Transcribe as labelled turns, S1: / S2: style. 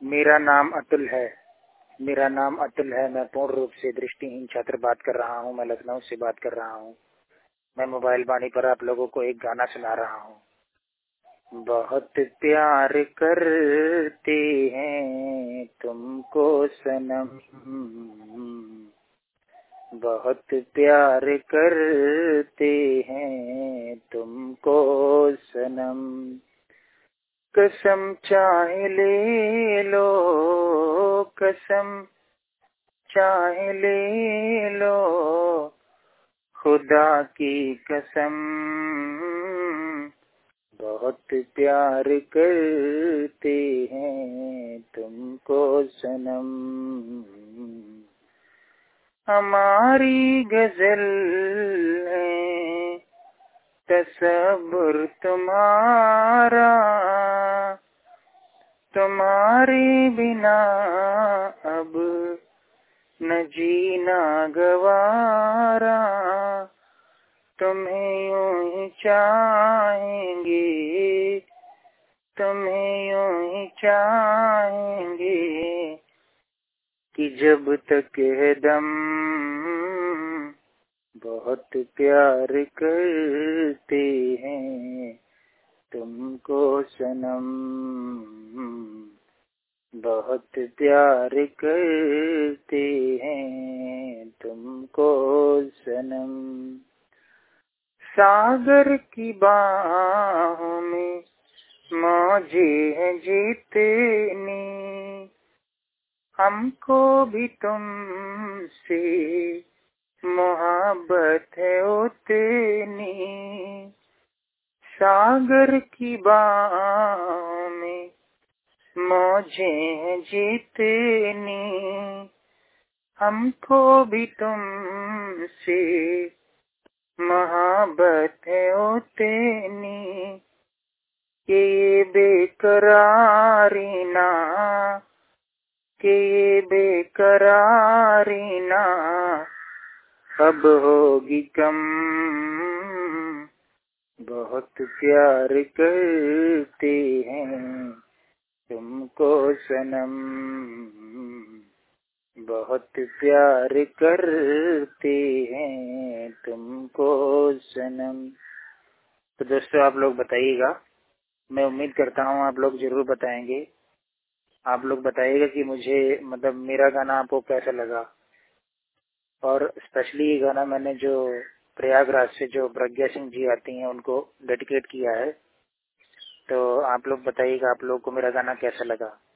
S1: मेरा नाम अतुल है। मेरा नाम अतुल है। मैं पूर्ण रूप से दृष्टिहीन छात्र बात कर रहा हूँ। मैं लखनऊ से बात कर रहा हूँ। मैं मोबाइल वाणी पर आप लोगों को एक गाना सुना रहा हूँ। बहुत प्यार करते हैं तुमको सनम, बहुत प्यार करते हैं तुमको सनम। कसम चाहे ले लो, कसम चाहे ले लो, खुदा की कसम। बहुत प्यार करते हैं तुमको सनम। हमारी गजल है तसब्बुर तुम्हारा, तुम्हारे बिना अब न जीना गवारा। तुम्हें यूं ही चाहेंगे, तुम्हें यूं ही चाहेंगे कि जब तक है दम। बहुत प्यार करते हैं तुमको सनम, बहुत प्यार करते हैं तुमको सनम। सागर की बाहों में मौजे हैं जीतनी, हमको भी तुमसे मोहब्बत है उतनी। सागर की बाहों में मौजे हैं जीतनी, हमको भी तुमसे मोहब्बत है उतनी। ये बेकरारी ना, कि ये बेकरारी ना अब होगी कम। बहुत प्यार करते हैं तुमको सनम, बहुत प्यार करते हैं तुमको सनम। तो दोस्तों आप लोग बताइएगा, मैं उम्मीद करता हूँ आप लोग जरूर बताएंगे। आप लोग बताइएगा कि मुझे मतलब मेरा गाना आपको कैसा लगा। और स्पेशली ये गाना मैंने जो प्रयागराज से जो प्रज्ञा सिंह जी आती हैं उनको डेडिकेट किया है। तो आप लोग बताइएगा आप लोग को मेरा गाना कैसा लगा।